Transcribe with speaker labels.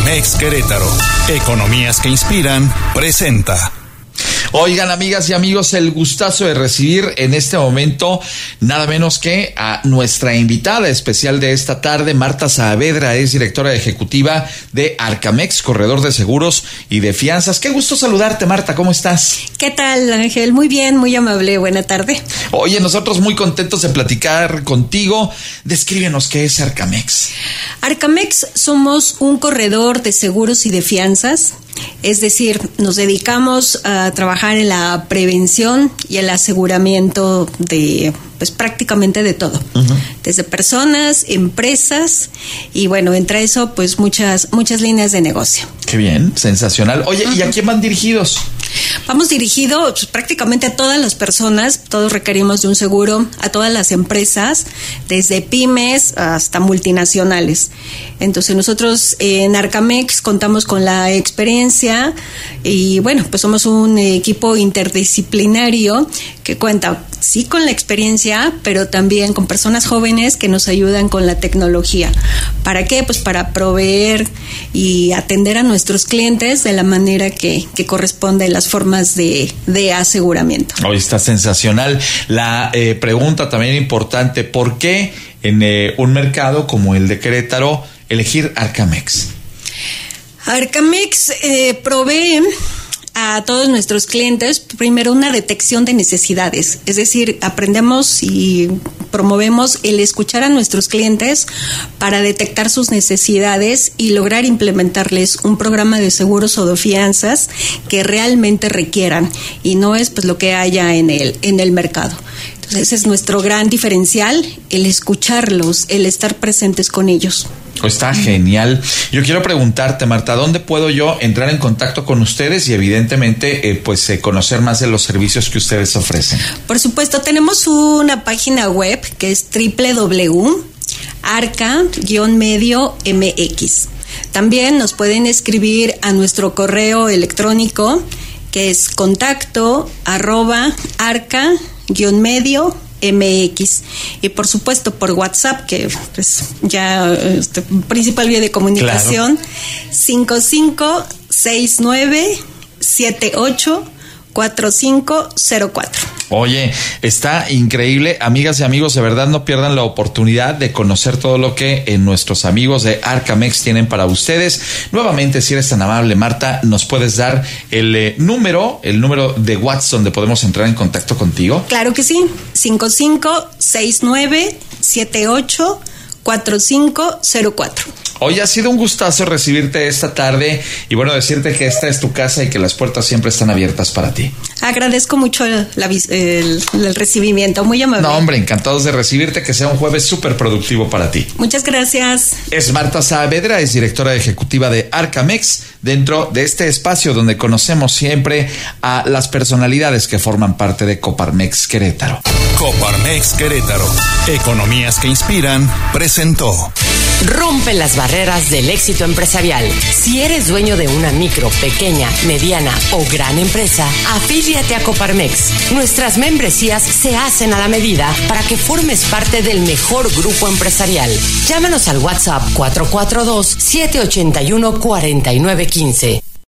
Speaker 1: Coparmex Querétaro. Economías que inspiran, presenta.
Speaker 2: Oigan, amigas y amigos, el gustazo de recibir en este momento nada menos que a nuestra invitada especial de esta tarde, Marta Saavedra, es directora ejecutiva de Arcamex, corredor de seguros y de fianzas. Qué gusto saludarte, Marta, ¿cómo estás?
Speaker 3: ¿Qué tal, Ángel? Muy bien, muy amable, buena tarde.
Speaker 2: Oye, nosotros muy contentos de platicar contigo. Descríbenos qué es Arcamex.
Speaker 3: Arcamex somos un corredor de seguros y de fianzas. Es decir, nos dedicamos a trabajar en la prevención y el aseguramiento de, pues prácticamente de todo. Uh-huh. Desde personas, empresas y bueno, entre eso, pues muchas líneas de negocio.
Speaker 2: Qué bien, sensacional. Oye, ¿y a quién van dirigidos?
Speaker 3: Vamos dirigidos pues, prácticamente a todas las personas, todos requerimos de un seguro, a todas las empresas, desde pymes hasta multinacionales. Entonces nosotros en Arcamex contamos con la experiencia y bueno, pues somos un equipo interdisciplinario que cuenta sí con la experiencia, pero también con personas jóvenes que nos ayudan con la tecnología. ¿Para qué? Pues para proveer y atender a nuestros clientes de la manera que corresponde, las formas de aseguramiento.
Speaker 2: Hoy está sensacional. La pregunta también importante, ¿por qué en un mercado como el de Querétaro elegir Arcamex?
Speaker 3: Arcamex provee a todos nuestros clientes, primero, una detección de necesidades. Es decir, aprendemos y promovemos el escuchar a nuestros clientes para detectar sus necesidades y lograr implementarles un programa de seguros o de fianzas que realmente requieran y no es pues lo que haya en el mercado. Entonces, ese es nuestro gran diferencial, el escucharlos, el estar presentes con ellos.
Speaker 2: Está genial. Yo quiero preguntarte, Marta, ¿dónde puedo yo entrar en contacto con ustedes y evidentemente conocer más de los servicios que ustedes ofrecen?
Speaker 3: Por supuesto, tenemos una página web que es www.arca-medio.mx. También nos pueden escribir a nuestro correo electrónico que es contacto@arca-medio.mx. Y por supuesto por WhatsApp, que pues ya principal vía de comunicación, claro. 5569784504.
Speaker 2: Oye, está increíble. Amigas y amigos, de verdad no pierdan la oportunidad de conocer todo lo que nuestros amigos de Arcamex tienen para ustedes. Nuevamente, si eres tan amable, Marta, ¿nos puedes dar el número de WhatsApp donde podemos entrar en contacto contigo?
Speaker 3: Claro que sí, 5569784504.
Speaker 2: Hoy ha sido un gustazo recibirte esta tarde y bueno, decirte que esta es tu casa y que las puertas siempre están abiertas para ti.
Speaker 3: Agradezco mucho el recibimiento, muy amable.
Speaker 2: No, hombre, encantados de recibirte, que sea un jueves súper productivo para ti.
Speaker 3: Muchas gracias.
Speaker 2: Es Marta Saavedra, es directora ejecutiva de Arcamex, dentro de este espacio donde conocemos siempre a las personalidades que forman parte de Coparmex Querétaro.
Speaker 1: Coparmex Querétaro, economías que inspiran, presentó.
Speaker 4: Rompe las barreras del éxito empresarial. Si eres dueño de una micro, pequeña, mediana o gran empresa, afíliate a Coparmex. Nuestras membresías se hacen a la medida para que formes parte del mejor grupo empresarial. Llámanos al WhatsApp 442-781-4915.